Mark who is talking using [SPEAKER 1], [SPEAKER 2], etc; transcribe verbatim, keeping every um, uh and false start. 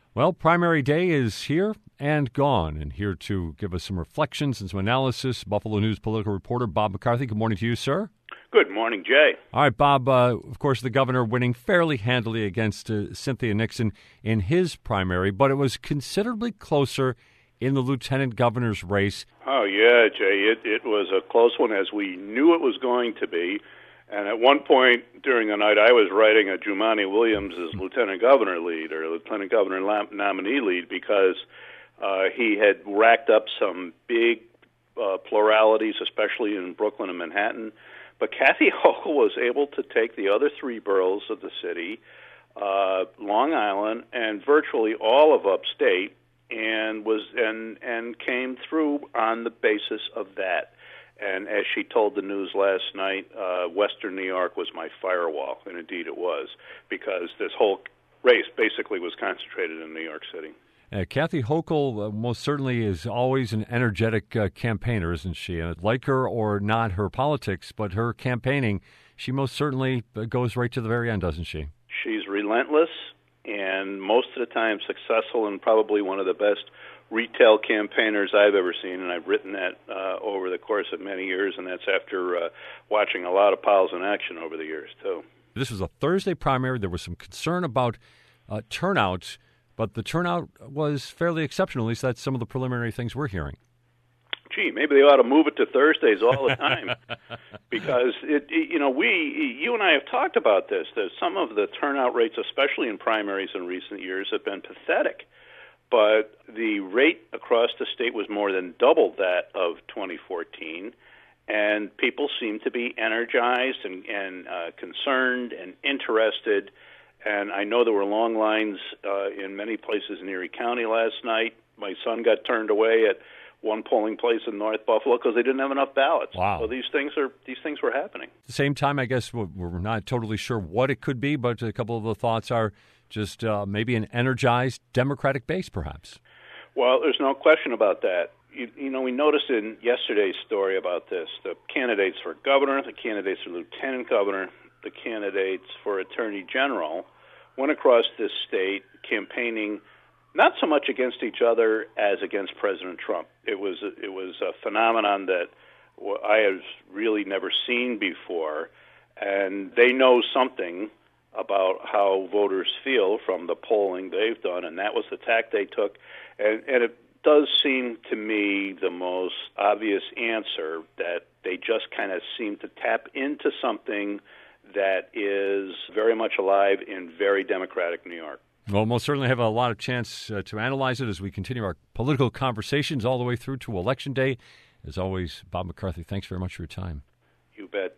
[SPEAKER 1] Well, primary day is here and gone, and here to give us some reflections and some analysis, Buffalo News political reporter Bob McCarthy. Good morning to you, sir.
[SPEAKER 2] Good morning, Jay.
[SPEAKER 1] All right, Bob, uh, of course, the governor winning fairly handily against uh, Cynthia Nixon in his primary, but it was considerably closer in the lieutenant governor's race.
[SPEAKER 2] Oh, yeah, Jay, it, it was a close one, as we knew it was going to be. And at one point during the night, I was writing a Jumaane Williams' lieutenant governor lead, or lieutenant governor nominee lead, because uh, he had racked up some big uh, pluralities, especially in Brooklyn and Manhattan. But Kathy Hochul was able to take the other three boroughs of the city, uh, Long Island, and virtually all of upstate, and was and and came through on the basis of that. And as she told the news last night, uh, Western New York was my firewall, and indeed it was, because this whole race basically was concentrated in New York City.
[SPEAKER 1] Uh, Kathy Hochul uh, most certainly is always an energetic uh, campaigner, isn't she? Uh, like her or not her politics, but her campaigning, she most certainly uh, goes right to the very end, doesn't she?
[SPEAKER 2] She's relentless and most of the time successful, and probably one of the best retail campaigners I've ever seen, and I've written that uh, over the course of many years, and that's after uh, watching a lot of Powell's in action over the years, too.
[SPEAKER 1] This was a Thursday primary. There was some concern about uh, turnout, but the turnout was fairly exceptional. At least that's some of the preliminary things we're hearing.
[SPEAKER 2] Gee, maybe they ought to move it to Thursdays all the time, because it, it, you know, we, you and I have talked about this. That some of the turnout rates, especially in primaries in recent years, have been pathetic. But the rate across the state was more than double that of twenty fourteen, and people seem to be energized and, and uh, concerned and interested. And I know there were long lines uh, in many places in Erie County last night. My son got turned away at one polling place in North Buffalo because they didn't have enough ballots.
[SPEAKER 1] Wow.
[SPEAKER 2] So these things are these things were happening.
[SPEAKER 1] At the same time, I guess we're not totally sure what it could be, but a couple of the thoughts are just uh, maybe an energized Democratic base, perhaps.
[SPEAKER 2] Well, there's no question about that. You, you know, we noticed in yesterday's story about this, the candidates for governor, the candidates for lieutenant governor, the candidates for attorney general went across this state campaigning not so much against each other as against President Trump. It was a, it was a phenomenon that I have really never seen before, and they know something about how voters feel from the polling they've done, and that was the tack they took. And, and it does seem to me the most obvious answer, that they just kind of seem to tap into something that is very much alive in very democratic New York.
[SPEAKER 1] Well, we'll certainly have a lot of chance uh, to analyze it as we continue our political conversations all the way through to Election Day. As always, Bob McCarthy, thanks very much for your time.
[SPEAKER 2] You bet.